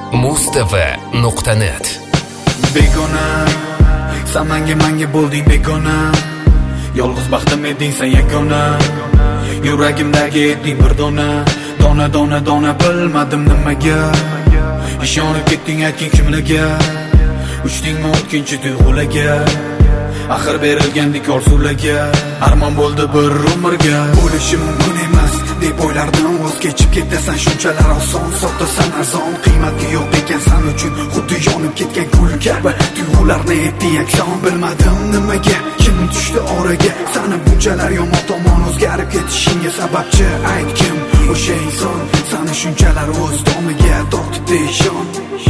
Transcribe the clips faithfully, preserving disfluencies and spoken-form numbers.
Mustafa nuqta net. Begona sen menga menga bo'lding begona, yolg'iz baxtim eding sen yagona. Yuragimdagi eding bir dona, dona dona dona bilmadim nimaga. Ishonib ketding aytgin kimlarga, uchdingmi o'tkinchi tuyg'ularga. Axir berilgandek orzularga, armon bo'ldi bir umrga. Bo'lishi mumkin emas deb o'ylardim, voz kechib ketasan shunchalar oson. Sotasan arzon, qiymati yo'q ekan san uchun, xuddi yonib ketgan gul kabi. Tuyg'ularni etding yakson, bilmadim nimaga, kim tushdi oraga. Sani bunchalar yomon tomon o'zgarib ketishingga sababchi ayt kim? O'sha inson sani shunchalar o'z domiga tortibdi ishon.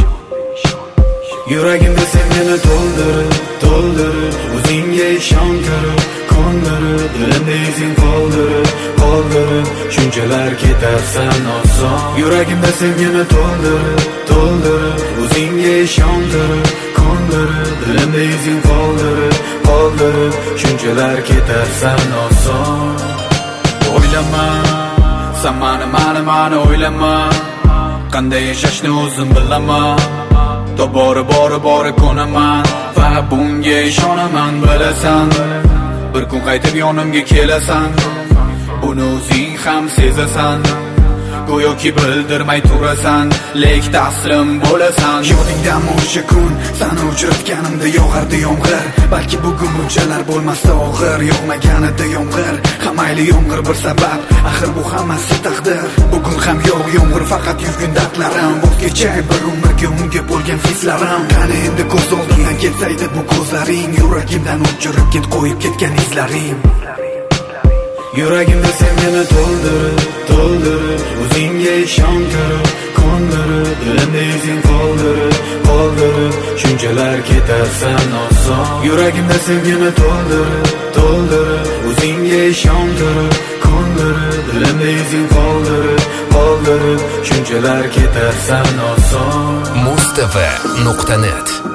Yuragimda sevgini to'ldirib, to'ldirib, o'zingga ishontirib, ko'ndirib, dilimda izing qoldirib, qoldirib, shunchalar ketarsan oson. Yuragimda sevgini to'ldirib, to'ldirib, o'zingga ishontirib, ko'ndirib, dilimda izing qoldirib, qoldirib, shunchalar ketarsan oson. O'ylama, sen mani, mani, mani o'ylama, qanday yashashni o'zim bilaman. Bori bori bori ko'naman va bunga ishonaman, bilasan. Bir kun qaytib yonimga kelasan, buni o'zing ham sezasan. Go'yoki bildirmay turasan, lek taslim bo'lasan. Yodingdami o'sha kun seni uchratganimda yog'ardi yomg'ir. Balki bugun bunchalar bo'lmasdi og'ir, yog'maganida yomg'ir. Hamayli yomg'ir bir sabab, axir bu hammasi taqdir. Bugun ham yo'q yomg'ir, faqat yurgin dardlarim. Voz kechay bir umrga unga bo'lgan hislarim. Qani endi ko'z oldimdan ketsaydi bu ko'zlaring, yuragimdan o'chirib ket qo'yib ketgan izlaring. Yuragimda sevgini to'ldirib, to'ldirib, o'zingga ishontirib, ko'ndirib, dilimda izing qoldirib, qoldirib, shunchalar ketarsan oson. Yuragimda sevgini to'ldirib, to'ldirib, o'zingga ishontirib, ko'ndirib, dilimda izing qoldirib, qoldirib, shunchalar ketarsan oson. Mustafa nuqta net.